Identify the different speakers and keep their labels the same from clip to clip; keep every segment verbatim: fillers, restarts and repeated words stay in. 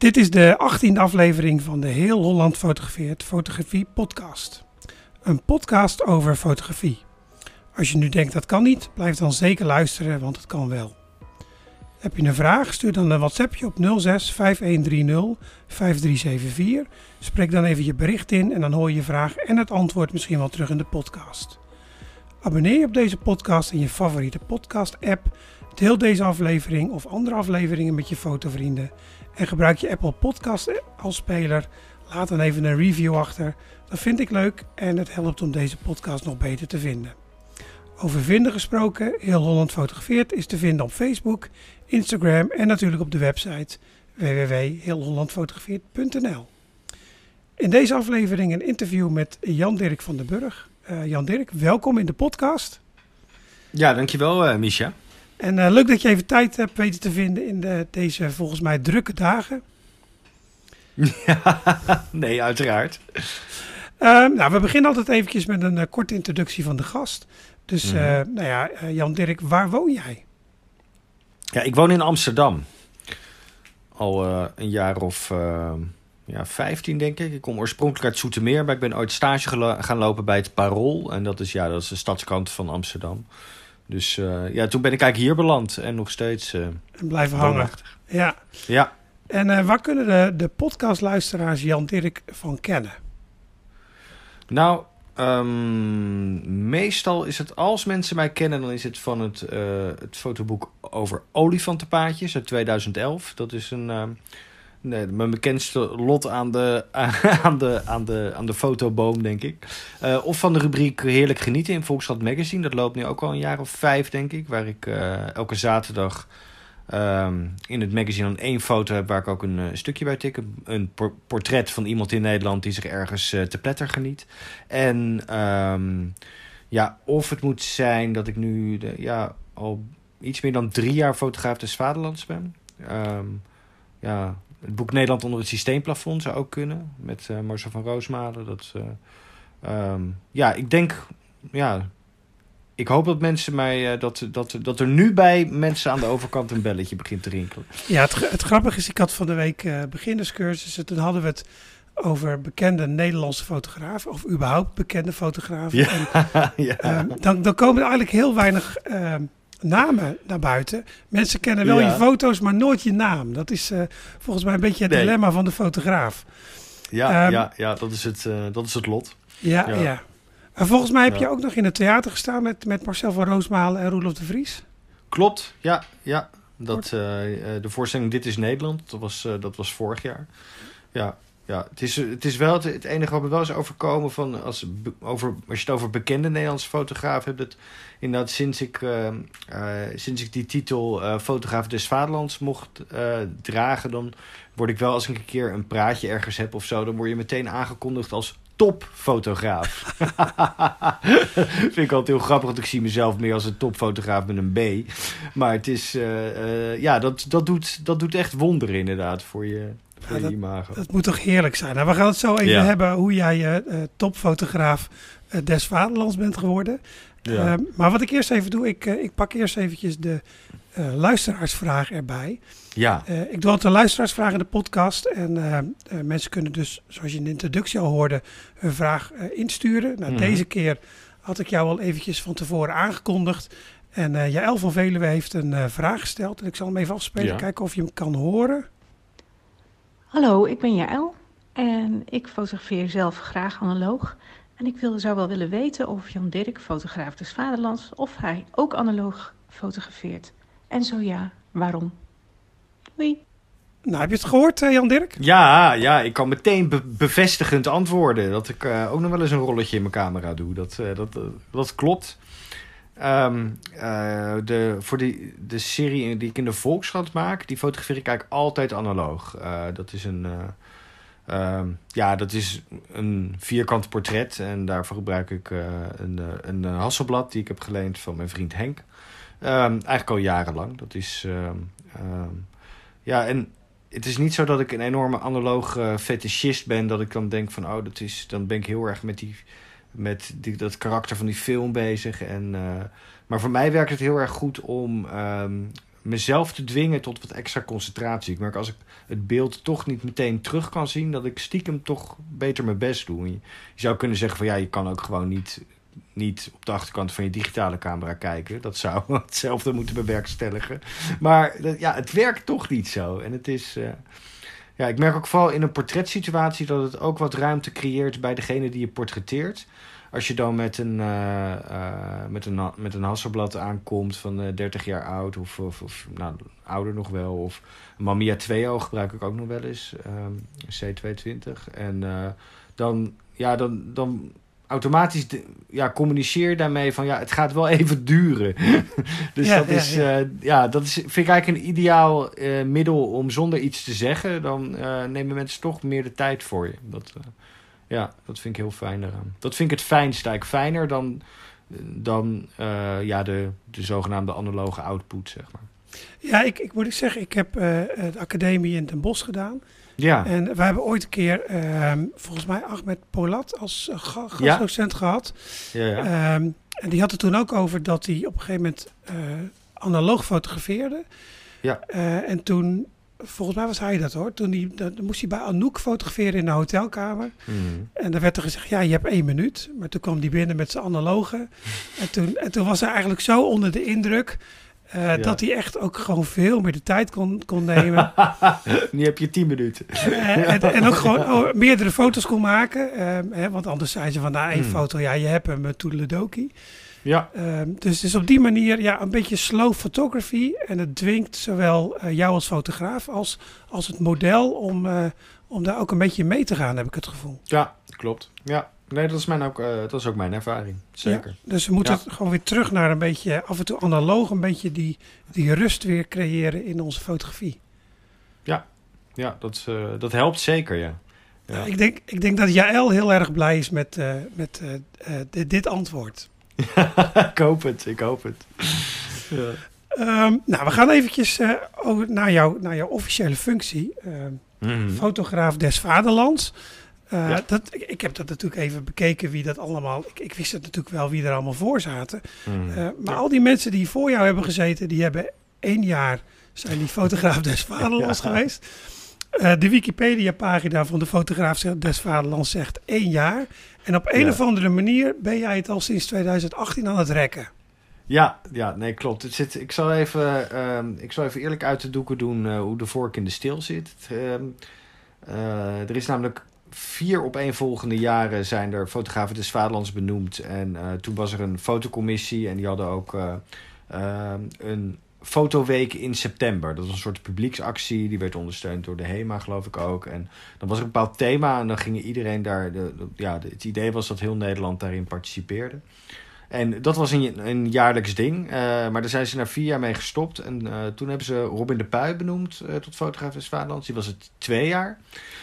Speaker 1: Dit is de achttiende aflevering van de Heel Holland Fotografeert Fotografie podcast. Een podcast over fotografie. Als je nu denkt dat kan niet, blijf dan zeker luisteren, want het kan wel. Heb je een vraag? Stuur dan een WhatsAppje op nul zes vijf een drie nul vijf drie zeven vier. Spreek dan even je bericht in en dan hoor je je vraag en het antwoord misschien wel terug in de podcast. Abonneer je op deze podcast in je favoriete podcast app. Deel deze aflevering of andere afleveringen met je fotovrienden. En gebruik je Apple Podcast als speler. Laat dan even een review achter. Dat vind ik leuk en het helpt om deze podcast nog beter te vinden. Over vinden gesproken, Heel Holland Fotografeert is te vinden op Facebook, Instagram en natuurlijk op de website w w w punt heel holland fotografeert punt n l. In deze aflevering een interview met Jan-Dirk van den Burg. Uh, Jan-Dirk, welkom in de podcast.
Speaker 2: Ja, dankjewel uh, Misha.
Speaker 1: En uh, leuk dat je even tijd hebt weten te vinden in de, deze volgens mij drukke dagen.
Speaker 2: Ja, nee, uiteraard.
Speaker 1: Uh, nou, we beginnen altijd eventjes met een uh, korte introductie van de gast. Dus uh, mm-hmm. nou ja, uh, Jan-Dirk, waar woon jij?
Speaker 2: Ja, ik woon in Amsterdam. Al uh, een jaar of uh, ja, vijftien, denk ik. Ik kom oorspronkelijk uit Zoetermeer, maar ik ben ooit stage gelo- gaan lopen bij het Parool. En dat is, ja, dat is de stadskrant van Amsterdam. Dus uh, ja, toen ben ik eigenlijk hier beland en nog steeds uh,
Speaker 1: en blijven hangen. Ja.
Speaker 2: Ja.
Speaker 1: En uh, waar kunnen de, de podcastluisteraars Jan-Dirk van kennen?
Speaker 2: Nou, um, meestal is het, als mensen mij kennen, dan is het van het, uh, het fotoboek over olifantenpaadjes uit tweeduizend elf. Dat is een, uh, nee, mijn bekendste lot aan de, aan, de, aan, de, aan de fotoboom, denk ik. Uh, of van de rubriek Heerlijk Genieten in Volkskrant Magazine. Dat loopt nu ook al een jaar of vijf, denk ik. Waar ik uh, elke zaterdag um, in het magazine dan één foto heb waar ik ook een uh, stukje bij tik. Een por- portret van iemand in Nederland die zich ergens uh, te pletter geniet. En um, ja, of het moet zijn dat ik nu de, ja, al iets meer dan drie jaar fotograaf des Vaderlands ben. Um, ja... Het boek Nederland onder het systeemplafond zou ook kunnen. Met uh, Marcel van Roosmalen. Dat, uh, um, ja, ik denk... Ja, ik hoop dat mensen mij... Uh, dat, dat, dat er nu bij mensen aan de overkant een belletje begint te rinkelen.
Speaker 1: Ja, het, het grappige is, ik had van de week uh, beginnerscursussen. Toen hadden we het over bekende Nederlandse fotografen. Of überhaupt bekende fotografen.
Speaker 2: Ja,
Speaker 1: en,
Speaker 2: ja.
Speaker 1: Um, dan, dan komen er eigenlijk heel weinig... Uh, namen naar buiten. Mensen kennen wel ja. je foto's, maar nooit je naam. Dat is uh, volgens mij een beetje het nee. dilemma van de fotograaf.
Speaker 2: Ja, um, ja, ja dat, is het, uh, dat is het lot.
Speaker 1: Ja, ja. ja. En volgens mij heb
Speaker 2: ja.
Speaker 1: je ook nog in het theater gestaan met, met Marcel van Roosmalen en Roelof de Vries.
Speaker 2: Klopt, ja. ja. Dat, uh, de voorstelling Dit is Nederland, dat was, uh, dat was vorig jaar. Ja. Ja, het is, het is wel het, het enige wat me wel is overkomen van als, over, als je het over bekende Nederlandse fotograaf hebt. Het, inderdaad, sinds ik, uh, uh, sinds ik die titel uh, fotograaf des Vaderlands mocht uh, dragen, dan word ik wel, als ik een keer een praatje ergens heb of zo, dan word je meteen aangekondigd als topfotograaf. Vind ik altijd heel grappig, want ik zie mezelf meer als een topfotograaf met een B. Maar het is, uh, uh, ja, dat, dat, doet, dat doet echt wonderen inderdaad voor je.
Speaker 1: Ja, dat, dat moet toch heerlijk zijn. Nou, we gaan het zo even ja. hebben hoe jij uh, topfotograaf uh, des Vaderlands bent geworden. Ja. Uh, maar wat ik eerst even doe, ik, uh, ik pak eerst eventjes de uh, luisteraarsvraag erbij.
Speaker 2: Ja.
Speaker 1: Uh, ik doe altijd een luisteraarsvraag in de podcast. En uh, uh, mensen kunnen dus, zoals je in de introductie al hoorde, hun vraag uh, insturen. Nou, mm-hmm. Deze keer had ik jou al eventjes van tevoren aangekondigd. En uh, Jaël van Veluwe heeft een uh, vraag gesteld. En ik zal hem even afspelen, ja. kijken of je hem kan horen.
Speaker 3: Hallo, ik ben Jaël en ik fotografeer zelf graag analoog. En ik wil, zou wel willen weten of Jan-Dirk, fotograaf des Vaderlands, of hij ook analoog fotografeert. En zo ja, waarom? Doei.
Speaker 1: Nou, heb je het gehoord, Jan-Dirk?
Speaker 2: Ja, ja, ik kan meteen be- bevestigend antwoorden dat ik uh, ook nog wel eens een rolletje in mijn camera doe. Dat, uh, dat, uh, dat klopt. Um, uh, de, voor die, de serie die ik in de Volkskrant maak, die fotografeer ik eigenlijk altijd analoog. Uh, dat is een, uh, um, ja, dat is een vierkant portret en daarvoor gebruik ik uh, een, een, een Hasselblad die ik heb geleend van mijn vriend Henk. Um, eigenlijk al jarenlang. Dat is, um, um, ja, en het is niet zo dat ik een enorme analoog uh, fetischist ben, dat ik dan denk van, oh, dat is, dan ben ik heel erg met die met die, dat karakter van die film bezig. En, uh, maar voor mij werkt het heel erg goed om um, mezelf te dwingen tot wat extra concentratie. Ik merk als ik het beeld toch niet meteen terug kan zien, dat ik stiekem toch beter mijn best doe. En je, je zou kunnen zeggen van ja, je kan ook gewoon niet, niet op de achterkant van je digitale camera kijken. Dat zou hetzelfde moeten bewerkstelligen. Maar dat, ja, het werkt toch niet zo. En het is... Uh, ja, ik merk ook vooral in een portretsituatie dat het ook wat ruimte creëert bij degene die je portretteert. Als je dan met een, uh, uh, met een, met een Hasselblad aankomt van uh, dertig jaar oud, of, of, of nou, ouder nog wel, of een Mamiya twee O gebruik ik ook nog wel eens, um, C tweehonderdtwintig. En uh, dan, ja, dan, dan automatisch de, ja, communiceer je daarmee van ja, het gaat wel even duren. dus ja, dat, ja, is, ja. Uh, ja, dat is, vind ik eigenlijk een ideaal uh, middel om zonder iets te zeggen. Dan uh, nemen mensen toch meer de tijd voor je. Dat... Uh, Ja, dat vind ik heel fijn eraan. Dat vind ik het fijnste eigenlijk. Fijner dan, dan uh, ja, de, de zogenaamde analoge output, zeg maar.
Speaker 1: Ja, ik, ik moet ik zeggen, ik heb uh, de academie in Den Bosch gedaan.
Speaker 2: Ja.
Speaker 1: En we hebben ooit een keer, uh, volgens mij, Ahmed Polat als uh, gastdocent ja. gehad.
Speaker 2: Ja, ja.
Speaker 1: Um, en die had het toen ook over dat hij op een gegeven moment uh, analoog fotografeerde.
Speaker 2: Ja.
Speaker 1: Uh, en toen... Volgens mij was hij dat hoor. Toen die, dan moest hij bij Anouk fotograferen in de hotelkamer.
Speaker 2: Mm.
Speaker 1: En dan werd er gezegd, ja, je hebt één minuut. Maar toen kwam hij binnen met zijn analoge. en, toen, en toen was hij eigenlijk zo onder de indruk... Uh, ja. dat hij echt ook gewoon veel meer de tijd kon, kon nemen.
Speaker 2: Nu heb je tien minuten.
Speaker 1: uh, en, en ook gewoon oh, meerdere foto's kon maken. Uh, hè, want anders zei ze van, nou, één mm. foto, ja, je hebt hem, toedeledokie.
Speaker 2: Ja.
Speaker 1: Uh, dus, dus op die manier ja, een beetje slow photography. En het dwingt zowel uh, jou als fotograaf als, als het model om, uh, om daar ook een beetje mee te gaan, heb ik het gevoel.
Speaker 2: Ja, klopt. Ja. Nee, dat is, mijn ook, uh, dat is ook mijn ervaring. Zeker.
Speaker 1: Ja, dus we moeten
Speaker 2: ja.
Speaker 1: het gewoon weer terug naar een beetje, af en toe analoog, een beetje die, die rust weer creëren in onze fotografie.
Speaker 2: Ja, ja dat, uh, dat helpt zeker, ja. ja.
Speaker 1: ja ik, denk, ik denk dat Jaël heel erg blij is met, uh, met uh, uh, dit, dit antwoord.
Speaker 2: ik hoop het, ik hoop het. ja.
Speaker 1: um, nou, we gaan eventjes uh, over naar, jou, naar jouw officiële functie. Uh, mm-hmm. Fotograaf des Vaderlands. Uh, ja. dat, ik, ik heb dat natuurlijk even bekeken wie dat allemaal... Ik, ik wist het natuurlijk wel wie er allemaal voor zaten. Mm. Uh, maar ja. al die mensen die voor jou hebben gezeten... die hebben één jaar zijn die fotograaf des Vaderlands ja. geweest. Uh, de Wikipedia-pagina van de fotograaf des Vaderlands zegt één jaar. En op een ja. of andere manier ben jij het al sinds twintig achttien aan het rekken.
Speaker 2: Ja, ja, nee, klopt. Het zit, ik, zal even, uh, ik zal even eerlijk uit de doeken doen uh, hoe de vork in de steel zit. Uh, uh, er is namelijk... Vier opeenvolgende jaren zijn er fotografen des Vaderlands benoemd. En uh, toen was er een fotocommissie en die hadden ook uh, uh, een fotoweek in september. Dat was een soort publieksactie, die werd ondersteund door de HEMA, geloof ik ook. En dan was er een bepaald thema en dan ging iedereen daar... De, de, ja, de, het idee was dat heel Nederland daarin participeerde. En dat was een, een jaarlijks ding, uh, maar daar zijn ze na vier jaar mee gestopt. En uh, toen hebben ze Robin de Puy benoemd uh, tot fotograaf des Vaderlands. Die was het twee jaar.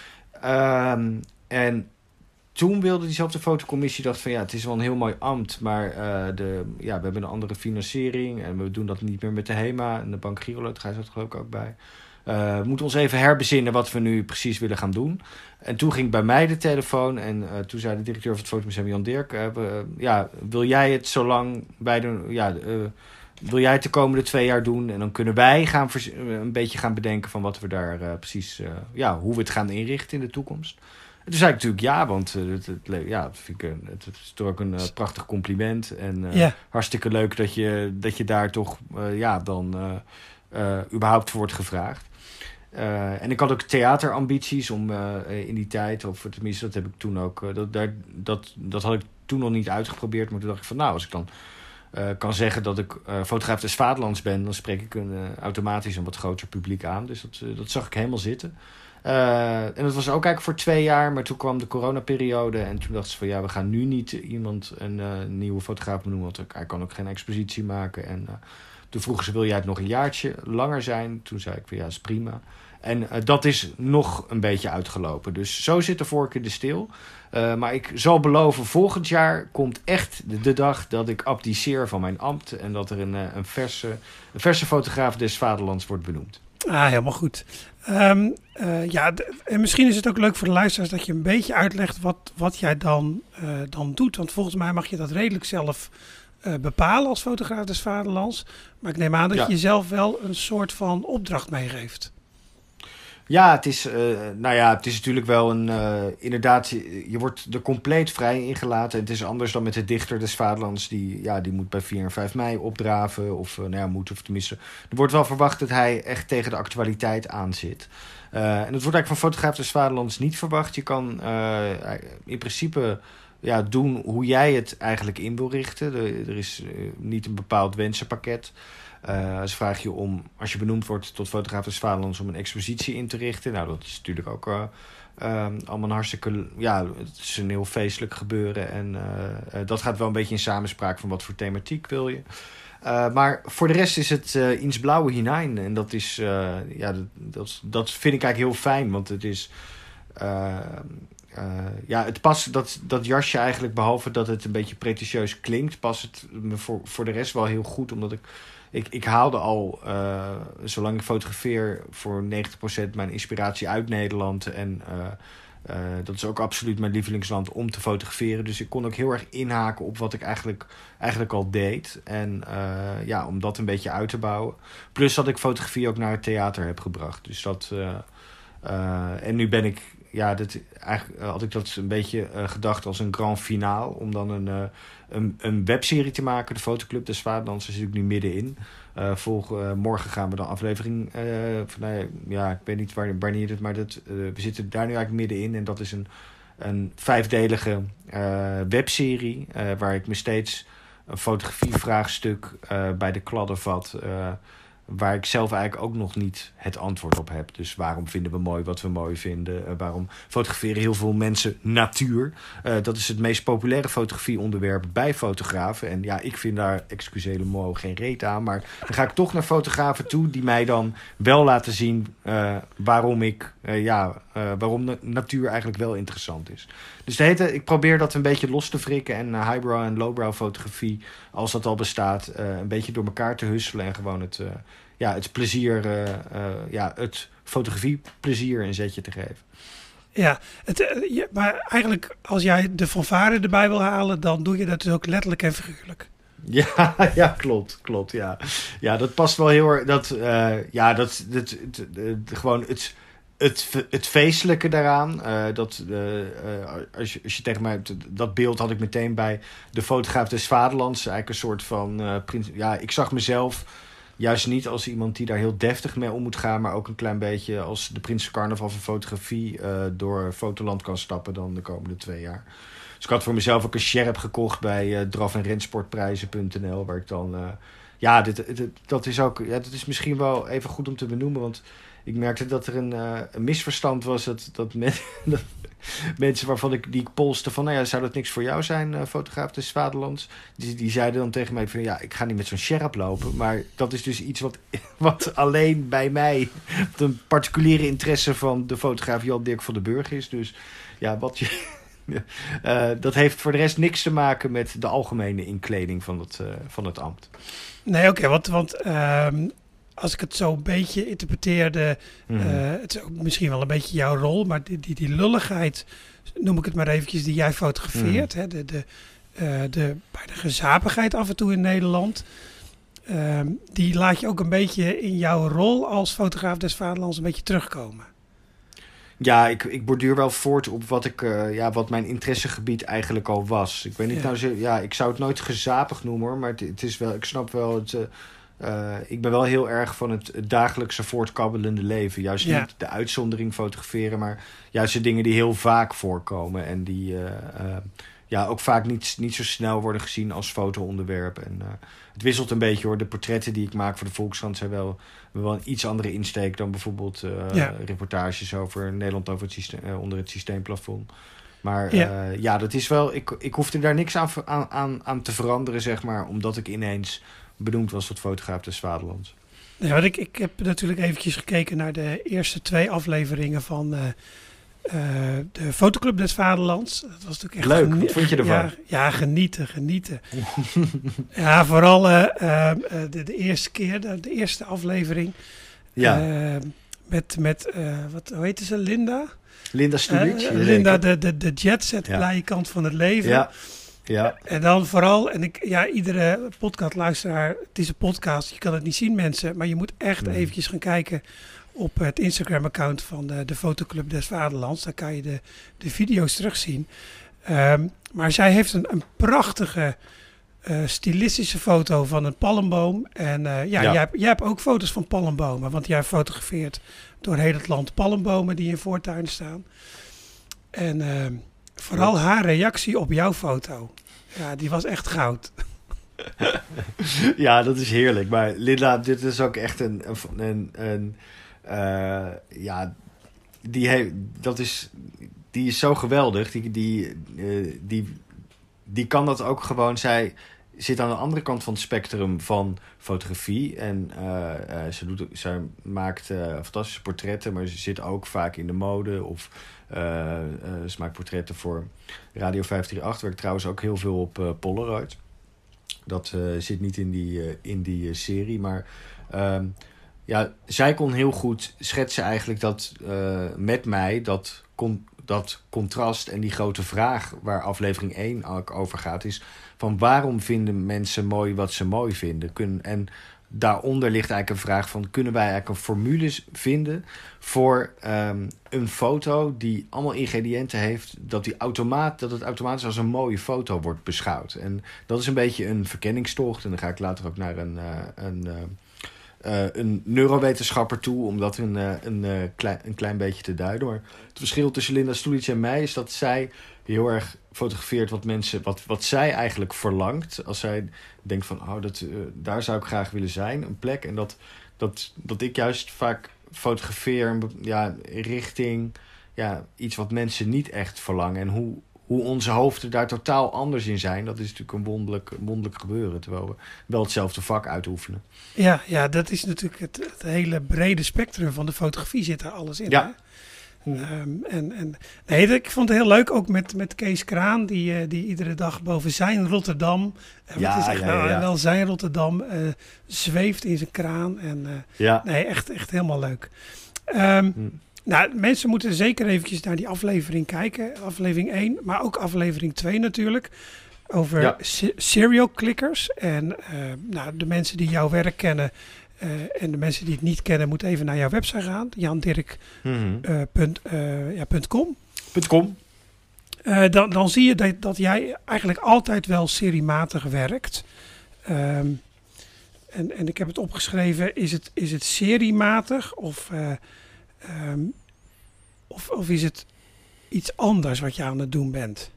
Speaker 2: Um, en toen wilde diezelfde fotocommissie, dacht van ja, het is wel een heel mooi ambt, maar uh, de, ja, we hebben een andere financiering en we doen dat niet meer met de HEMA en de Bank Giro Loterij zat er geloof ik ook bij. Uh, we moeten ons even herbezinnen wat we nu precies willen gaan doen. En toen ging bij mij de telefoon en uh, toen zei de directeur van het Fotomuseum Jan Dirk, uh, uh, ja, wil jij het zo lang bij de, ja, uh, wil jij het de komende twee jaar doen? En dan kunnen wij gaan vers- een beetje gaan bedenken van wat we daar uh, precies, uh, ja, hoe we het gaan inrichten in de toekomst. En toen zei ik natuurlijk ja, want uh, het, het, ja, dat vind ik, het, het is toch ook een uh, prachtig compliment. En uh, yeah. hartstikke leuk dat je, dat je daar toch uh, ja, dan uh, uh, überhaupt voor wordt gevraagd. Uh, en ik had ook theaterambities om uh, in die tijd, of tenminste dat heb ik toen ook, uh, dat, daar, dat, dat had ik toen nog niet uitgeprobeerd. Maar toen dacht ik van nou, als ik dan uh, kan zeggen dat ik uh, fotograaf des Vaderlands ben, dan spreek ik een, uh, automatisch een wat groter publiek aan. Dus dat, uh, dat zag ik helemaal zitten. Uh, en dat was ook eigenlijk voor twee jaar, maar toen kwam de coronaperiode en toen dachten ze van ja, we gaan nu niet iemand een uh, nieuwe fotograaf benoemen, want hij kan ook geen expositie maken. En uh, toen vroegen ze, wil jij het nog een jaartje langer zijn? Toen zei ik van ja, is prima. En uh, dat is nog een beetje uitgelopen. Dus zo zit de vork in de steel. Uh, maar ik zal beloven, volgend jaar komt echt de, de dag dat ik abdiceer van mijn ambt en dat er een, een, verse, een verse fotograaf des Vaderlands wordt benoemd.
Speaker 1: Ah, helemaal goed. Um, uh, ja, d- en misschien is het ook leuk voor de luisteraars dat je een beetje uitlegt wat, wat jij dan, uh, dan doet. Want volgens mij mag je dat redelijk zelf uh, bepalen als fotograaf des vaderlands. Maar ik neem aan dat ja. je zelf wel een soort van opdracht meegeeft.
Speaker 2: Ja, het is, uh, nou ja, het is natuurlijk wel een... Uh, inderdaad, je, je wordt er compleet vrij ingelaten. Het is anders dan met de dichter des vaderlands. Die, ja, die moet bij vier en vijf mei opdraven. Of, uh, nou ja, moet, of tenminste... Er wordt wel verwacht dat hij echt tegen de actualiteit aanzit. Uh, en dat wordt eigenlijk van fotograaf des vaderlands niet verwacht. Je kan uh, in principe... Ja, doen hoe jij het eigenlijk in wil richten. Er, er is uh, niet een bepaald wensenpakket. Uh, ze vragen je om, als je benoemd wordt tot fotograaf des vaderlands, om een expositie in te richten. Nou, dat is natuurlijk ook uh, uh, allemaal een hartstikke... Ja, het is een heel feestelijk gebeuren. En uh, uh, dat gaat wel een beetje in samenspraak van wat voor thematiek wil je. Uh, maar voor de rest is het uh, ins blauwe hinein. En dat is, uh, ja, dat, dat, dat vind ik eigenlijk heel fijn, want het is... Uh, Uh, ja, het past, dat, dat jasje eigenlijk, behalve dat het een beetje pretentieus klinkt, past het me voor, voor de rest wel heel goed. Omdat ik, ik, ik haalde al, uh, zolang ik fotografeer, voor negentig procent mijn inspiratie uit Nederland. En uh, uh, dat is ook absoluut mijn lievelingsland om te fotograferen. Dus ik kon ook heel erg inhaken op wat ik eigenlijk, eigenlijk al deed. En uh, ja, om dat een beetje uit te bouwen. Plus dat ik fotografie ook naar het theater heb gebracht. Dus dat... Uh, uh, en nu ben ik... Ja, dat, eigenlijk had ik dat een beetje uh, gedacht als een grand finale. Om dan een, uh, een, een webserie te maken. De Fotoclub des Vaderlands, daar zit ik nu middenin. Uh, volg, uh, morgen gaan we dan aflevering... Uh, van, uh, ja, ik weet niet waar, wanneer het... Maar dat, uh, we zitten daar nu eigenlijk middenin. En dat is een, een vijfdelige uh, webserie. Uh, waar ik me steeds een fotografievraagstuk uh, bij de kladden vat... Uh, waar ik zelf eigenlijk ook nog niet het antwoord op heb. Dus waarom vinden we mooi wat we mooi vinden? Uh, waarom fotograferen heel veel mensen natuur? Uh, dat is het meest populaire fotografieonderwerp bij fotografen. En ja, ik vind daar, excusez le mot, geen reet aan. Maar dan ga ik toch naar fotografen toe die mij dan wel laten zien uh, waarom ik, uh, ja, uh, waarom de natuur eigenlijk wel interessant is. Dus de hele, ik probeer dat een beetje los te wrikken en uh, highbrow en lowbrow fotografie, als dat al bestaat, uh, een beetje door elkaar te husselen en gewoon het, uh, ja, het plezier, uh, uh, ja, het fotografieplezier een zetje te geven.
Speaker 1: Ja, het, uh, ja, maar eigenlijk als jij de fanfare erbij wil halen, dan doe je dat dus ook letterlijk en figuurlijk.
Speaker 2: Ja, ja, klopt, klopt, ja. Ja, dat past wel heel erg, dat, uh, ja, dat, dat, dat, dat gewoon het... Het, het feestelijke daaraan, uh, dat, uh, uh, als, je, als je tegen mij... Dat beeld had ik meteen bij de fotograaf des vaderlands. Eigenlijk een soort van... Uh, prins, ja, ik zag mezelf juist niet als iemand die daar heel deftig mee om moet gaan... maar ook een klein beetje als de Prins Carnaval van fotografie... Uh, door Fotoland kan stappen dan de komende twee jaar. Dus ik had voor mezelf ook een sjerp gekocht bij uh, draf en rensportprijzen punt n l... waar ik dan... Uh, ja, dit, dit, dat is ook... Ja, dat is misschien wel even goed om te benoemen, want... Ik merkte dat er een, uh, een misverstand was dat, dat, men, dat mensen waarvan ik die ik polste van, nou ja, zou dat niks voor jou zijn, uh, fotograaf des vaderlands? Die, die zeiden dan tegen mij van, ja, ik ga niet met zo'n sjerp lopen, maar dat is dus iets wat, wat alleen bij mij, een particuliere interesse van de fotograaf Jan Dirk van den Burg is. Dus ja, wat je, uh, dat heeft voor de rest niks te maken met de algemene inkleding van het, uh, van het ambt.
Speaker 1: Nee, oké, okay, want, want uh... als ik het zo een beetje interpreteerde, mm. uh, het is ook misschien wel een beetje jouw rol, maar die, die, die lulligheid, noem ik het maar eventjes, die jij fotografeert, mm. hè, de, de, uh, de, bij de gezapigheid af en toe in Nederland, uh, die laat je ook een beetje in jouw rol als fotograaf des vaderlands een beetje terugkomen.
Speaker 2: Ja, ik, ik borduur wel voort op wat, ik, uh, ja, wat mijn interessegebied eigenlijk al was. Ik weet niet, ja. nou zo, ja, ik zou het nooit gezapig noemen hoor, maar het, het is wel, ik snap wel het... Uh, Uh, ik ben wel heel erg van het, het dagelijkse voortkabbelende leven. Juist ja. niet de uitzondering fotograferen, maar juist de dingen die heel vaak voorkomen. En die uh, uh, ja, ook vaak niet, niet zo snel worden gezien als foto-onderwerp. En, uh, het wisselt een beetje hoor. De portretten die ik maak voor de Volkskrant zijn wel, wel een iets andere insteek dan bijvoorbeeld uh, ja. reportages over Nederland over het systeem, uh, onder het systeemplafond. Maar ja, uh, ja dat is wel. Ik, ik hoefde daar niks aan, aan, aan te veranderen, zeg maar, omdat ik ineens benoemd was tot fotograaf des vaderlands.
Speaker 1: Ja, want ik, ik heb natuurlijk eventjes gekeken naar de eerste twee afleveringen van uh, uh, de Fotoclub des Vaderlands. Dat was natuurlijk echt
Speaker 2: leuk.
Speaker 1: Geni-
Speaker 2: Wat vond je ervan?
Speaker 1: Ja, ja genieten, genieten. ja, vooral uh, uh, de, de eerste keer, de, de eerste aflevering.
Speaker 2: Ja.
Speaker 1: Uh, met, met uh, wat, hoe heette ze, Linda?
Speaker 2: Linda Stulic.
Speaker 1: Uh, Linda, de, de, de jetset, ja. blije kant van het leven.
Speaker 2: Ja. Ja.
Speaker 1: En dan vooral, en ik, ja, iedere podcastluisteraar, het is een podcast, je kan het niet zien mensen, maar je moet echt
Speaker 2: Hmm.
Speaker 1: eventjes gaan kijken op het Instagram-account van de, de Fotoclub des Vaderlands. Daar kan je de, de video's terugzien. Um, maar zij heeft een, een prachtige uh, stilistische foto van een palmboom. En uh, ja,
Speaker 2: Ja.
Speaker 1: Jij, hebt, jij hebt ook foto's van palmbomen, want jij fotografeert door heel het land palmbomen die in voortuinen staan. En uh, vooral haar reactie op jouw foto. Ja, die was echt goud.
Speaker 2: Ja, dat is heerlijk. Maar Linda, dit is ook echt een... een, een, een uh, ja, die, heeft, dat is, die is zo geweldig. Die, die, uh, die, die kan dat ook gewoon... Zij zit aan de andere kant van het spectrum van fotografie. En uh, uh, ze, doet, ze maakt uh, fantastische portretten, maar ze zit ook vaak in de mode. Of uh, uh, ze maakt portretten voor Radio vijf drie acht. Werkt trouwens ook heel veel op uh, Polaroid. Dat uh, zit niet in die, uh, in die uh, serie, maar... Uh, ja, zij kon heel goed schetsen eigenlijk dat uh, met mij dat, con- dat contrast en die grote vraag waar aflevering één ook over gaat, is van waarom vinden mensen mooi wat ze mooi vinden? Kun- en daaronder ligt eigenlijk een vraag van, kunnen wij eigenlijk een formule vinden voor um, een foto die allemaal ingrediënten heeft, dat, die automaat, dat het automatisch als een mooie foto wordt beschouwd. En dat is een beetje een verkenningstocht. En dan ga ik later ook naar een... Uh, een uh, Uh, een neurowetenschapper toe, om dat een, uh, een, uh, klein, een klein beetje te duiden. Maar het verschil tussen Linda Stulic en mij is dat zij heel erg fotografeert wat mensen, wat, wat zij eigenlijk verlangt. Als zij denkt van, oh, dat, uh, daar zou ik graag willen zijn, een plek. En dat, dat, dat ik juist vaak fotografeer ja, richting ja, iets wat mensen niet echt verlangen. En hoe, hoe onze hoofden daar totaal anders in zijn, dat is natuurlijk een wonderlijk, wonderlijk gebeuren. Terwijl we wel hetzelfde vak uitoefenen.
Speaker 1: Ja, ja, dat is natuurlijk het, het hele brede spectrum van de fotografie zit daar alles in.
Speaker 2: Ja.
Speaker 1: Hè? Um, en, en, nee, ik vond het heel leuk, ook met, met Kees Kraan, die, uh, die iedere dag boven zijn Rotterdam, uh,
Speaker 2: ja,
Speaker 1: het is echt
Speaker 2: ja, ja, ja.
Speaker 1: wel zijn Rotterdam, uh, zweeft in zijn kraan. En, uh,
Speaker 2: ja.
Speaker 1: Nee, echt, echt helemaal leuk. Um, hm. Nou, mensen moeten zeker eventjes naar die aflevering kijken, aflevering één, maar ook aflevering twee natuurlijk. Over ja. se- serial clickers. En uh, nou, de mensen die jouw werk kennen uh, en de mensen die het niet kennen, moeten even naar jouw website gaan. jan dirk punt com. Uh, dan, dan zie je dat, dat jij eigenlijk altijd wel seriematig werkt. Um, en, en ik heb het opgeschreven, is het, is het seriematig of, uh, um, of, of is het iets anders wat je aan het doen bent?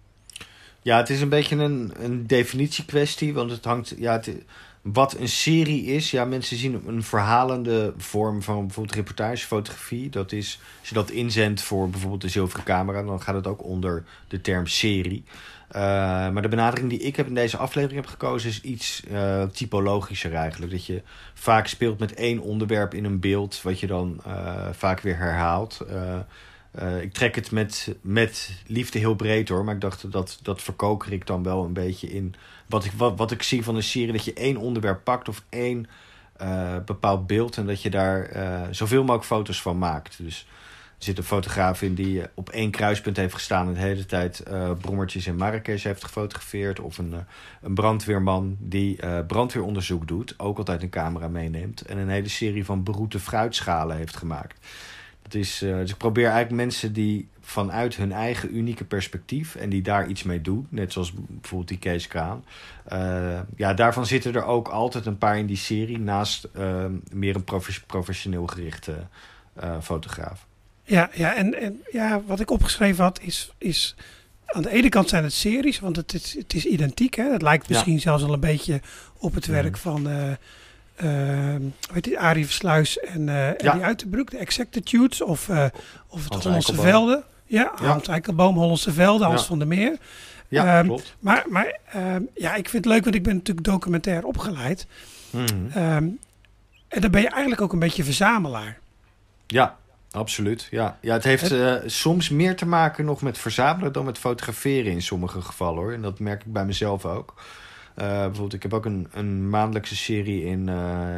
Speaker 2: Ja, het is een beetje een, een definitiekwestie, want het hangt... Ja, het, wat een serie is, ja, mensen zien een verhalende vorm van bijvoorbeeld reportagefotografie. Dat is, als je dat inzendt voor bijvoorbeeld de zilveren camera, dan gaat het ook onder de term serie. Uh, maar de benadering die ik heb in deze aflevering heb gekozen is iets uh, typologischer eigenlijk. Dat je vaak speelt met één onderwerp in een beeld, wat je dan uh, vaak weer herhaalt. Uh, Uh, ik trek het met, met liefde heel breed hoor, maar ik dacht dat dat verkoker ik dan wel een beetje in wat ik, wat, wat ik zie van een serie, dat je één onderwerp pakt of één uh, bepaald beeld en dat je daar uh, zoveel mogelijk foto's van maakt. Dus er zit een fotograaf in die op één kruispunt heeft gestaan en de hele tijd uh, brommertjes in Marrakesh heeft gefotografeerd, of een, uh, een brandweerman die uh, brandweeronderzoek doet, ook altijd een camera meeneemt en een hele serie van beroerte fruitschalen heeft gemaakt. Is, uh, dus ik probeer eigenlijk mensen die vanuit hun eigen unieke perspectief en die daar iets mee doen, net zoals bijvoorbeeld die Kees Kraan. Uh, ja, daarvan zitten er ook altijd een paar in die serie, naast uh, meer een prof- professioneel gerichte uh, fotograaf.
Speaker 1: Ja, ja en, en ja, wat ik opgeschreven had is, is aan de ene kant zijn het series, want het is, het is identiek. Hè? Het lijkt misschien ja. zelfs al een beetje op het werk mm. van... Uh, Uh, weet je, Arie Versluis en, uh, en ja. die Uiterbroek, de Exactitudes of, uh, of het Hans Hollandse Velden. Ja, ja. Hans Eikelboom, Hollandse Velden, Hans ja. van der Meer.
Speaker 2: Ja, um,
Speaker 1: klopt. Maar, maar uh, ja, ik vind het leuk, want ik ben natuurlijk documentair opgeleid. Mm-hmm. Um, en dan ben je eigenlijk ook een beetje verzamelaar.
Speaker 2: Ja, absoluut. Ja, ja het heeft uh, soms meer te maken nog met verzamelen dan met fotograferen in sommige gevallen hoor. En dat merk ik bij mezelf ook. Uh, bijvoorbeeld, ik heb ook een, een maandelijkse serie in, uh,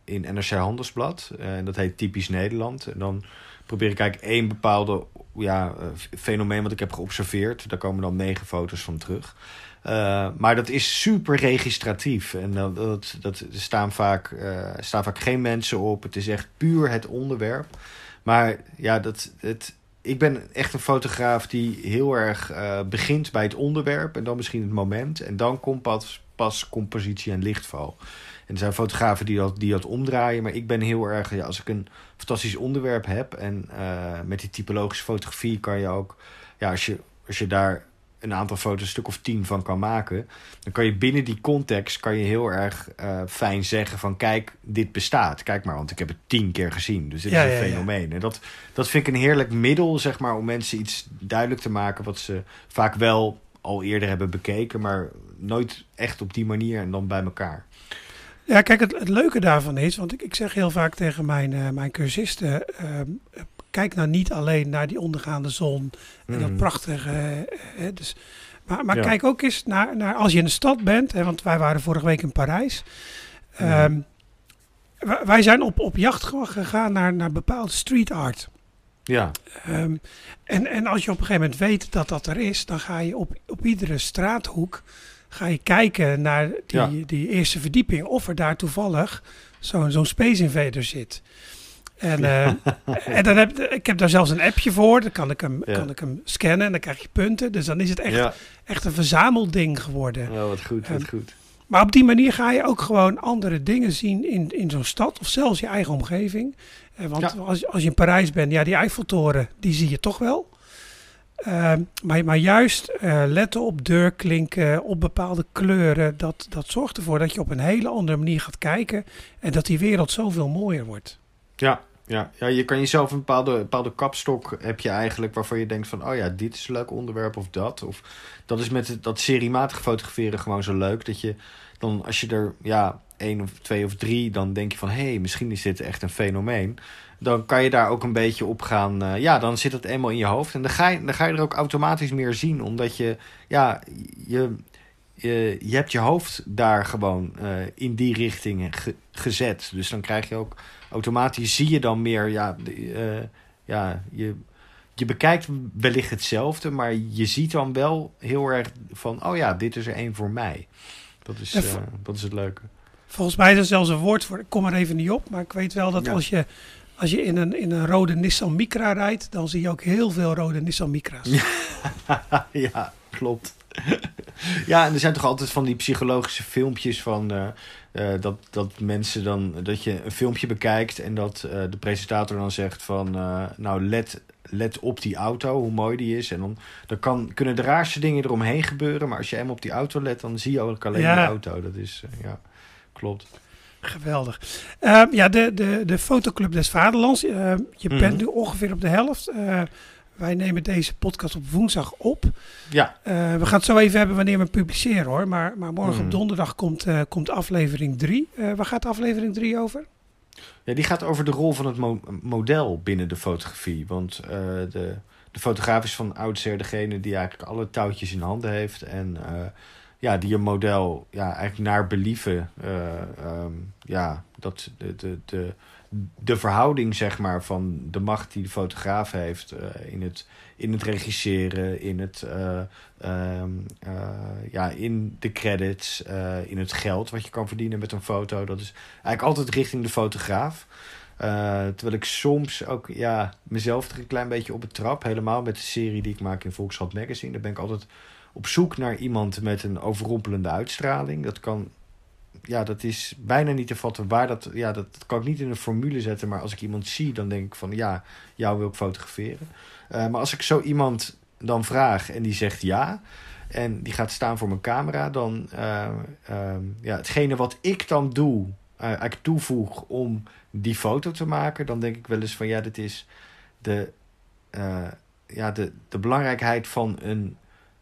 Speaker 2: in N R C Handelsblad. En uh, dat heet Typisch Nederland. En dan probeer ik eigenlijk één bepaalde ja, uh, fenomeen wat ik heb geobserveerd. Daar komen dan negen foto's van terug. Uh, maar dat is super registratief. En dat, dat, dat er staan vaak, uh, staan vaak geen mensen op. Het is echt puur het onderwerp. Maar ja, dat, het, ik ben echt een fotograaf die heel erg uh, begint bij het onderwerp. En dan misschien het moment. En dan komt pas, pas compositie en lichtval. En er zijn fotografen die dat, die dat omdraaien. Maar ik ben heel erg... Ja, als ik een fantastisch onderwerp heb... en uh, met die typologische fotografie kan je ook... Ja, als je, als je daar een aantal foto's, een stuk of tien van kan maken... dan kan je binnen die context kan je heel erg uh, fijn zeggen van... kijk, dit bestaat. Kijk maar, want ik heb het tien keer gezien. Dus dit ja, is een ja, fenomeen. Ja. En dat, dat vind ik een heerlijk middel, zeg maar... om mensen iets duidelijk te maken... wat ze vaak wel al eerder hebben bekeken... maar nooit echt op die manier en dan bij elkaar.
Speaker 1: Ja, kijk, het, het leuke daarvan is... want ik, ik zeg heel vaak tegen mijn, uh, mijn cursisten... Uh, kijk nou niet alleen naar die ondergaande zon... en mm. dat prachtige... Uh, uh, dus, maar maar ja. kijk ook eens naar, naar als je in de stad bent... Hè, want wij waren vorige week in Parijs... Mm. Um, wij zijn op, op jacht gegaan naar, naar bepaalde street art...
Speaker 2: Ja.
Speaker 1: Um, en, en als je op een gegeven moment weet dat dat er is... dan ga je op, op iedere straathoek... ga je kijken naar die, ja. die eerste verdieping... of er daar toevallig zo'n zo'n Space Invader zit. En, uh, en dan heb ik heb daar zelfs een appje voor. Dan kan ik, hem, ja. kan ik hem scannen en dan krijg je punten. Dus dan is het echt, ja. echt een verzamelding geworden.
Speaker 2: Ja, wat goed, wat um, goed.
Speaker 1: Maar op die manier ga je ook gewoon andere dingen zien in, in zo'n stad... of zelfs je eigen omgeving. Uh, want ja. als, als je in Parijs bent, ja, die Eiffeltoren, die zie je toch wel... Uh, maar, maar juist uh, letten op deurklinken, op bepaalde kleuren, dat, dat zorgt ervoor dat je op een hele andere manier gaat kijken en dat die wereld zoveel mooier wordt.
Speaker 2: Ja, ja, ja je kan jezelf een bepaalde, bepaalde kapstok heb je eigenlijk waarvan je denkt van, oh ja, dit is een leuk onderwerp of dat. Of dat is met dat seriematig fotograferen gewoon zo leuk dat je dan als je er ja één of twee of drie, dan denk je van, hé, hey, misschien is dit echt een fenomeen. Dan kan je daar ook een beetje op gaan... Uh, ja, dan zit het eenmaal in je hoofd. En dan ga je, dan ga je er ook automatisch meer zien. Omdat je... Ja, je, je, je hebt je hoofd daar gewoon uh, in die richting ge, gezet. Dus dan krijg je ook... Automatisch zie je dan meer... Ja, uh, ja je, je bekijkt wellicht hetzelfde. Maar je ziet dan wel heel erg van... Oh ja, dit is er één voor mij. Dat is, uh, dat is het leuke.
Speaker 1: Volgens mij is er zelfs een woord voor... Ik kom er even niet op. Maar ik weet wel dat ja. als je... Als je in een, in een rode Nissan Micra rijdt, dan zie je ook heel veel rode Nissan Micra's.
Speaker 2: Ja, ja, klopt. Ja, en er zijn toch altijd van die psychologische filmpjes van uh, uh, dat, dat mensen dan, dat je een filmpje bekijkt en dat uh, de presentator dan zegt van, uh, nou let, let op die auto, hoe mooi die is. En dan, dan kan, kunnen de raarste dingen eromheen gebeuren, maar als je eenmaal op die auto let, dan zie je ook alleen ja. de auto. Dat is, uh, ja, klopt.
Speaker 1: Geweldig. Uh, ja, de, de, de Fotoclub des Vaderlands. Uh, je mm-hmm. bent nu ongeveer op de helft. Uh, wij nemen deze podcast op woensdag op.
Speaker 2: Ja.
Speaker 1: Uh, we gaan het zo even hebben wanneer we publiceren hoor. Maar, maar morgen mm. op donderdag komt, uh, komt aflevering drie. Uh, waar gaat aflevering drie over?
Speaker 2: Ja, die gaat over de rol van het mo- model binnen de fotografie. Want uh, de, de fotograaf is van oudsher degene die eigenlijk alle touwtjes in handen heeft. En... Uh, Ja, die een model ja, eigenlijk naar believen. Uh, um, ja, dat de, de, de, de verhouding zeg maar, van de macht die de fotograaf heeft uh, in, het, in het regisseren, in, het, uh, um, uh, ja, in de credits, uh, in het geld wat je kan verdienen met een foto. Dat is eigenlijk altijd richting de fotograaf. Uh, terwijl ik soms ook ja, mezelf er een klein beetje op betrap. Helemaal met de serie die ik maak in Volkshand Magazine. Daar ben ik altijd op zoek naar iemand met een overrompelende uitstraling. Dat kan, ja, dat is bijna niet te vatten waar dat, ja, dat kan ik niet in een formule zetten. Maar als ik iemand zie, dan denk ik van, ja, jou wil ik fotograferen. Uh, maar als ik zo iemand dan vraag en die zegt ja, en die gaat staan voor mijn camera, dan, uh, uh, ja, hetgene wat ik dan doe, uh, eigenlijk toevoeg om die foto te maken, dan denk ik wel eens van, ja, dit is de, uh, ja, de, de belangrijkheid van een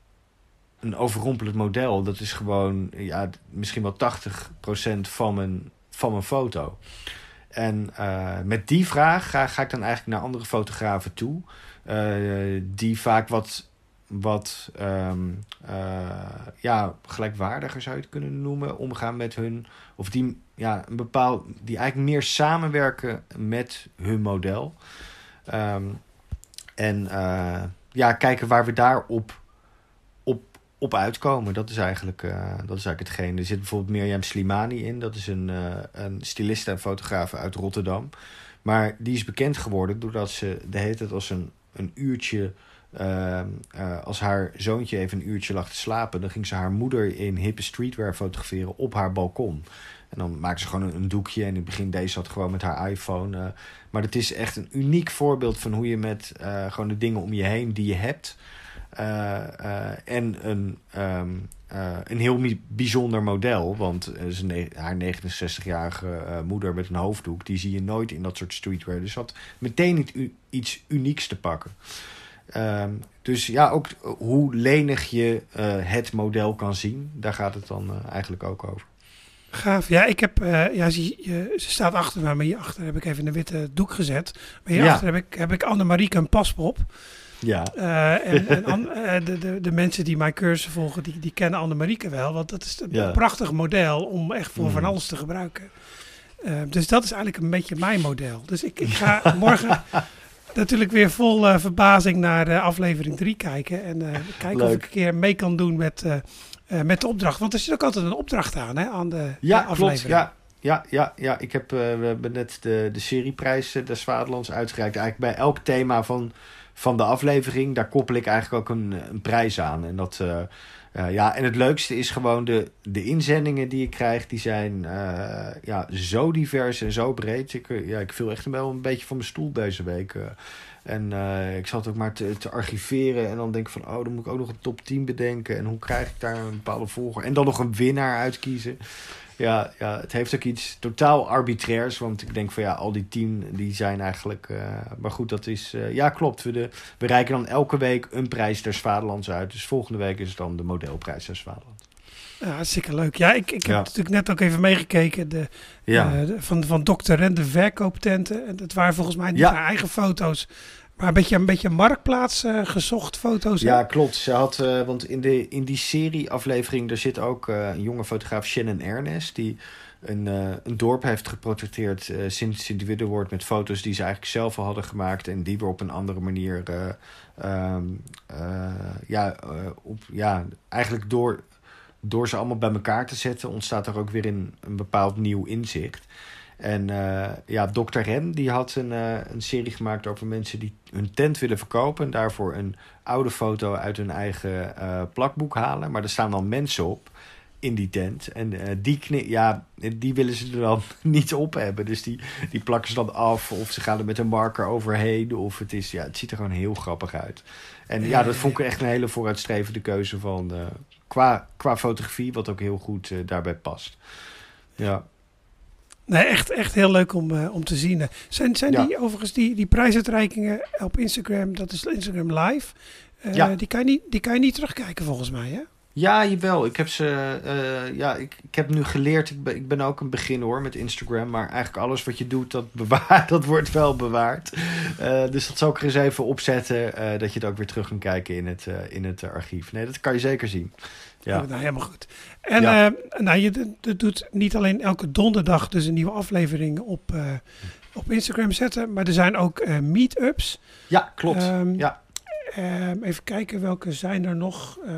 Speaker 2: Een overrompelend model, dat is gewoon ja, misschien wel tachtig procent van mijn, van mijn foto. En uh, met die vraag ga, ga ik dan eigenlijk naar andere fotografen toe. Uh, die vaak wat wat um, uh, ja, gelijkwaardiger zou je het kunnen noemen, omgaan met hun, of die, ja, een bepaald, die eigenlijk meer samenwerken met hun model. Um, en uh, ja, kijken waar we daarop op, op uitkomen. Dat is eigenlijk, uh, dat is eigenlijk hetgeen. Er zit bijvoorbeeld Mirjam Slimani in. Dat is een, uh, een styliste en fotograaf uit Rotterdam. Maar die is bekend geworden doordat ze de hele tijd als een, een uurtje... Uh, uh, als haar zoontje even een uurtje lag te slapen, dan ging ze haar moeder in hippe streetwear fotograferen op haar balkon. En dan maakte ze gewoon een, een doekje. En in het begin deed ze dat gewoon met haar iPhone. Uh, maar het is echt een uniek voorbeeld van hoe je met uh, gewoon de dingen om je heen die je hebt. Uh, uh, en een, um, uh, een heel bijzonder model. Want uh, ze ne- haar negenenzestigjarige uh, moeder met een hoofddoek, die zie je nooit in dat soort streetwear. Dus ze had meteen iets, iets unieks te pakken. Um, dus ja, ook hoe lenig je uh, het model kan zien. Daar gaat het dan uh, eigenlijk ook over.
Speaker 1: Gaaf. Ja, ik heb, uh, ja, ze, je, ze staat achter me, maar hierachter heb ik even een witte doek gezet. Maar hierachter ja. heb ik, heb ik Annemarieke een paspop.
Speaker 2: Ja.
Speaker 1: Uh, en en an, uh, de, de, de mensen die mijn cursus volgen, die, die kennen Annemarieke wel. Want dat is een ja. prachtig model om echt voor mm. van alles te gebruiken. Uh, dus dat is eigenlijk een beetje mijn model. Dus ik, ik ga morgen... natuurlijk weer vol uh, verbazing naar uh, aflevering drie kijken. En uh, kijken Leuk. of ik een keer mee kan doen met, uh, uh, met de opdracht. Want er zit ook altijd een opdracht aan, hè, aan de,
Speaker 2: ja,
Speaker 1: de aflevering.
Speaker 2: Klopt, ja, ja, ja, ja. Ik heb, uh, we hebben net de, de serieprijs uh, des Vaderlands uitgereikt. Eigenlijk bij elk thema van, van de aflevering, daar koppel ik eigenlijk ook een, een prijs aan. En dat... Uh, Uh, ja, en het leukste is gewoon de, de inzendingen die ik krijg. Die zijn uh, ja, zo divers en zo breed. Ik, uh, ja, ik viel echt wel een beetje van mijn stoel deze week. Uh, en uh, ik zat ook maar te, te archiveren. En dan denk ik van, oh, dan moet ik ook nog een top tien bedenken. En hoe krijg ik daar een bepaalde volger? En dan nog een winnaar uitkiezen. Ja, ja, het heeft ook iets totaal arbitrairs. Want ik denk van ja, al die tien die zijn eigenlijk... Uh, maar goed, dat is... Uh, ja, klopt. We, de, we reiken dan elke week een prijs des Vaderlands uit. Dus volgende week is het dan de modelprijs des Vaderlands.
Speaker 1: Ja, hartstikke leuk. Ja, ik, ik heb ja. natuurlijk net ook even meegekeken. De,
Speaker 2: ja.
Speaker 1: uh, de, van, van dokter Ren, de verkooptenten. En dat waren volgens mij niet
Speaker 2: ja.
Speaker 1: haar eigen foto's. Maar een beetje een beetje marktplaats uh, gezocht foto's.
Speaker 2: Ja,
Speaker 1: hè?
Speaker 2: klopt. Ze had, uh, want in, de, in die serie-aflevering, daar zit ook uh, een jonge fotograaf, Shannon Ernest, die een, uh, een dorp heeft geportretteerd uh, sinds Sint-Widdewoord met foto's die ze eigenlijk zelf al hadden gemaakt en die we op een andere manier, uh, um, uh, ja, uh, op, ja, eigenlijk door, door ze allemaal bij elkaar te zetten, ontstaat er ook weer een, een bepaald nieuw inzicht. En uh, ja, dokter Ren die had een, uh, een serie gemaakt over mensen die hun tent willen verkopen. En daarvoor een oude foto uit hun eigen uh, plakboek halen. Maar er staan dan mensen op in die tent. En uh, die, kni- ja, die willen ze er dan niet op hebben. Dus die, die plakken ze dan af. Of ze gaan er met een marker overheen. Of het, is, ja, het ziet er gewoon heel grappig uit. En ja, dat vond ik echt een hele vooruitstrevende keuze van uh, qua, qua fotografie. Wat ook heel goed uh, daarbij past. Ja.
Speaker 1: Nee, echt, echt heel leuk om, uh, om te zien. Zijn, zijn ja. die overigens die, die prijsuitreikingen op Instagram, dat is Instagram Live, uh, ja. die, kan je niet, die kan je niet terugkijken volgens mij, hè?
Speaker 2: Ja, jawel. Ik heb ze. Uh, ja, ik, ik heb nu geleerd. Ik ben, ik ben ook een beginner hoor met Instagram. Maar eigenlijk alles wat je doet, dat bewaart, dat wordt wel bewaard. Uh, dus dat zal ik er eens even opzetten. Uh, dat je het ook weer terug kan kijken in het, uh, in het archief. Nee, dat kan je zeker zien. Ja.
Speaker 1: Nou, helemaal goed. En ja. uh, nou, je d- doet niet alleen elke donderdag dus een nieuwe aflevering op, uh, op Instagram zetten, maar er zijn ook uh, meetups.
Speaker 2: Ja, klopt. Um, ja.
Speaker 1: Um, even kijken, welke zijn er nog? Uh,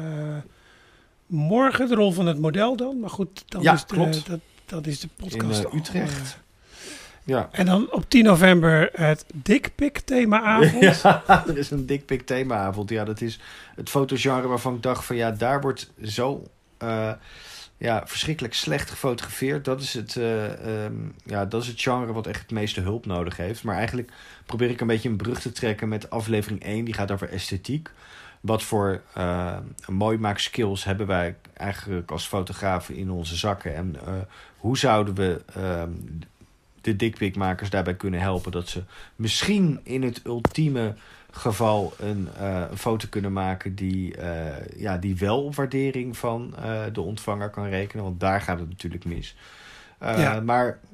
Speaker 1: morgen de rol van het model dan. Maar goed, dan
Speaker 2: ja,
Speaker 1: is de,
Speaker 2: klopt.
Speaker 1: dat, dat is de podcast
Speaker 2: in uh, Utrecht.
Speaker 1: Al, uh,
Speaker 2: ja.
Speaker 1: En dan op tien november het Dickpic themaavond.
Speaker 2: Ja, er is een Dickpic themaavond. Ja, dat is het fotogenre waarvan ik dacht van ja, daar wordt zo uh, ja, verschrikkelijk slecht gefotografeerd. Dat is het, uh, um, ja, dat is het genre wat echt het meeste hulp nodig heeft. Maar eigenlijk probeer ik een beetje een brug te trekken met aflevering één. Die gaat over esthetiek. Wat voor uh, mooi maak skills hebben wij eigenlijk als fotografen in onze zakken? En uh, hoe zouden we uh, de dickpicmakers daarbij kunnen helpen dat ze misschien in het ultieme geval een, uh, een foto kunnen maken die, uh, ja, die wel op waardering van uh, de ontvanger kan rekenen. Want daar gaat het natuurlijk mis. Uh, ja. Maar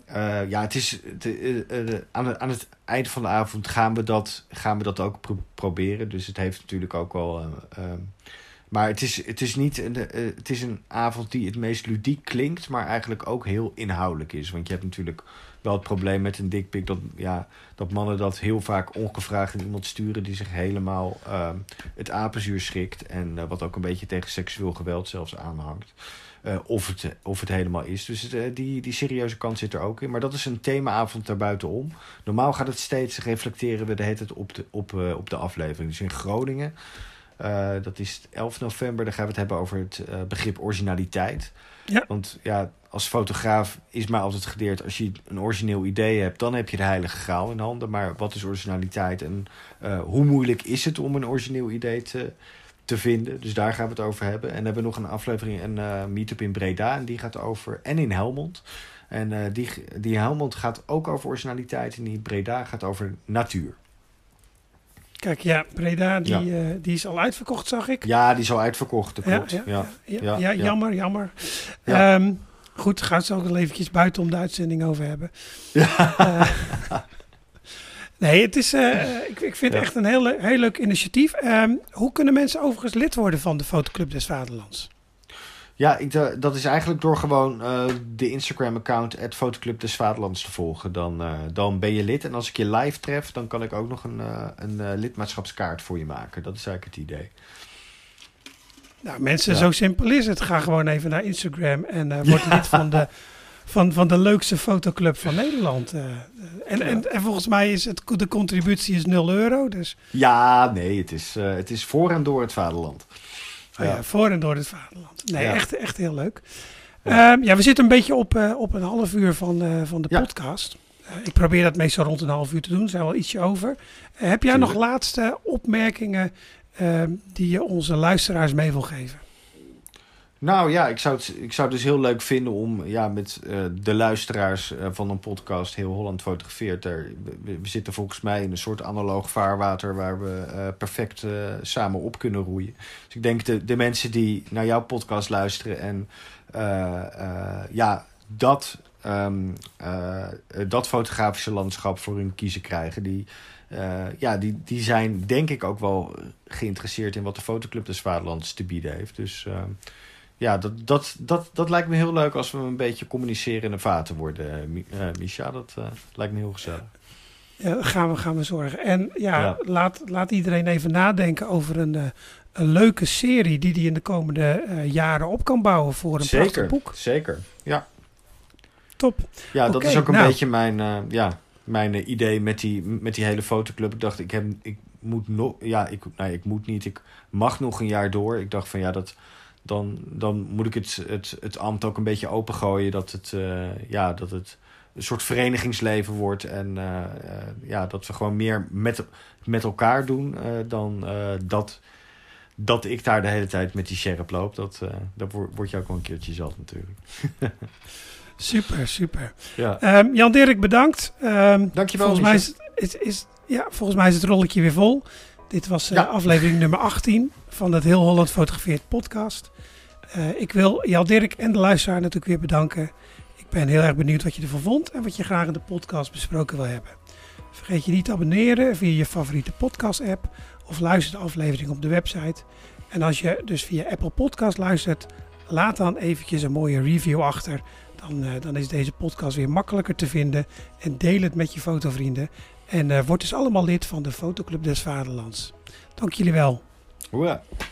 Speaker 2: uh, ja, het is de, uh, uh, aan, de, aan het eind van de avond gaan we dat, gaan we dat ook pro- proberen. Dus het heeft natuurlijk ook wel... Uh, uh, maar het is, het, is niet, uh, uh, het is een avond die het meest ludiek klinkt, maar eigenlijk ook heel inhoudelijk is. Want je hebt natuurlijk wel het probleem met een dickpic dat, ja, dat mannen dat heel vaak ongevraagd aan iemand sturen die zich helemaal uh, het apenzuur schrikt. En uh, wat ook een beetje tegen seksueel geweld zelfs aanhangt. Uh, of, het, of het helemaal is. Dus het, uh, die, die serieuze kant zit er ook in. Maar dat is een themaavond daarbuitenom. Normaal gaat het steeds reflecteren we de hele tijd op de, op, uh, op de aflevering. Dus in Groningen, uh, dat is elf november, dan gaan we het hebben over het uh, begrip originaliteit. Ja. Want ja, als fotograaf is mij altijd geleerd, als je een origineel idee hebt, dan heb je de heilige graal in handen. Maar wat is originaliteit en uh, hoe moeilijk is het om een origineel idee te... te vinden. Dus daar gaan we het over hebben. En dan hebben we nog een aflevering, een uh, meetup in Breda. En die gaat over... En in Helmond. En uh, die, die Helmond gaat ook over originaliteit. En die Breda gaat over natuur.
Speaker 1: Kijk, ja, Breda, die, ja. Uh, die is al uitverkocht, zag ik.
Speaker 2: Ja, die is al uitverkocht, dat klopt.
Speaker 1: Ja, ja, ja,
Speaker 2: ja,
Speaker 1: ja, ja, ja jammer, jammer. Ja. Um, goed, gaan we het ook nog eventjes buiten om de uitzending over hebben. Ja. Uh, Nee, het is, uh, ik, ik vind het ja. echt een heel, heel leuk initiatief. Um, hoe kunnen mensen overigens lid worden van de Fotoclub des Vaderlands?
Speaker 2: Ja, ik, uh, dat is eigenlijk door gewoon uh, de Instagram-account at Fotoclub des Vaderlands te volgen. Dan, uh, dan ben je lid. En als ik je live tref, dan kan ik ook nog een, uh, een uh, lidmaatschapskaart voor je maken. Dat is eigenlijk het idee.
Speaker 1: Nou, mensen, ja. zo simpel is het. Ga gewoon even naar Instagram en uh, word ja. lid van de... Van, van de leukste fotoclub van Nederland. Uh, en, ja. en, en volgens mij is het, de contributie is nul euro. Dus.
Speaker 2: Ja, nee, het is, uh, het is voor en door het vaderland.
Speaker 1: Oh, ja. ja, voor en door het vaderland. Nee, ja. echt, echt heel leuk. Ja, um, ja we zitten een beetje op, uh, op een half uur van, uh, van de ja. podcast. Uh, ik probeer dat meestal rond een half uur te doen. Er zijn wel ietsje over. Uh, heb jij Tuurlijk. nog laatste opmerkingen uh, die je onze luisteraars mee wil geven?
Speaker 2: Nou ja, ik zou, het, ik zou het dus heel leuk vinden om ja, met uh, de luisteraars uh, van een podcast Heel Holland Fotografeert. Er, we, we zitten volgens mij in een soort analoog vaarwater waar we uh, perfect uh, samen op kunnen roeien. Dus ik denk de, de mensen die naar jouw podcast luisteren en uh, uh, ja, dat, um, uh, dat fotografische landschap voor hun kiezen krijgen, die... Uh, ja, die, die zijn denk ik ook wel geïnteresseerd in wat de Fotoclub des Vaderlands te bieden heeft. Dus... Uh, Ja, dat, dat, dat, dat lijkt me heel leuk als we een beetje communiceren in de vaten worden, uh, Misha. Dat uh, lijkt me heel gezellig.
Speaker 1: Ja, gaan we, gaan we zorgen. En ja, ja. Laat, laat iedereen even nadenken over een, uh, een leuke serie die hij in de komende uh, jaren op kan bouwen voor een
Speaker 2: zeker,
Speaker 1: prachtig boek.
Speaker 2: Zeker, ja.
Speaker 1: Top.
Speaker 2: Ja, dat
Speaker 1: okay,
Speaker 2: is ook een
Speaker 1: nou.
Speaker 2: beetje mijn, uh, ja, mijn uh, idee met die, met die hele fotoclub. Ik dacht, ik, heb, ik moet nog... Ja, ik, nee, ik moet niet. Ik mag nog een jaar door. Ik dacht van ja, dat... Dan, dan moet ik het, het, het ambt ook een beetje opengooien. Dat het, uh, ja, dat het een soort verenigingsleven wordt. En uh, uh, ja, dat we gewoon meer met, met elkaar doen. Uh, dan uh, dat, dat ik daar de hele tijd met die sherp loop. Dat, uh, dat word, word je ook wel een keertje zat natuurlijk.
Speaker 1: Super, super.
Speaker 2: Ja.
Speaker 1: Um, Jan-Dirk, bedankt. Um,
Speaker 2: Dankjewel.
Speaker 1: Volgens mij is, is, is, ja, volgens mij is het rolletje weer vol. Dit was uh, ja. aflevering nummer achttien van het Heel Holland Fotografeert podcast. Uh, ik wil Jan-Dirk en de luisteraar natuurlijk weer bedanken. Ik ben heel erg benieuwd wat je ervan vond en wat je graag in de podcast besproken wil hebben. Vergeet je niet te abonneren via je favoriete podcast app of luister de aflevering op de website. En als je dus via Apple Podcast luistert, laat dan eventjes een mooie review achter. Dan, uh, dan is deze podcast weer makkelijker te vinden en deel het met je fotovrienden. En uh, word dus allemaal lid van de Fotoclub des Vaderlands. Dank jullie wel.
Speaker 2: Hoera.